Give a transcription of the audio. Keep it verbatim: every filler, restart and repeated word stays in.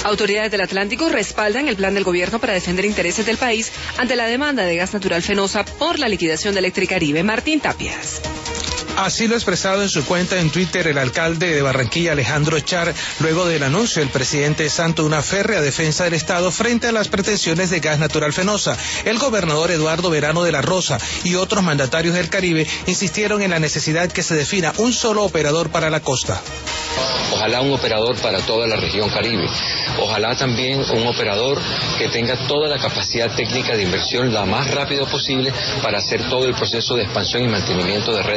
Autoridades del Atlántico respaldan el plan del gobierno para defender intereses del país ante la demanda de gas natural Fenosa por la liquidación de Electricaribe. Martín Tapias. Así lo ha expresado en su cuenta en Twitter el alcalde de Barranquilla, Alejandro Echar, luego del anuncio del presidente Santo de una férrea defensa del Estado frente a las pretensiones de gas natural Fenosa. El gobernador Eduardo Verano de la Rosa y otros mandatarios del Caribe insistieron en la necesidad que se defina un solo operador para la costa. Ojalá un operador para toda la región Caribe. Ojalá también un operador que tenga toda la capacidad técnica de inversión la más rápido posible para hacer todo el proceso de expansión y mantenimiento de red.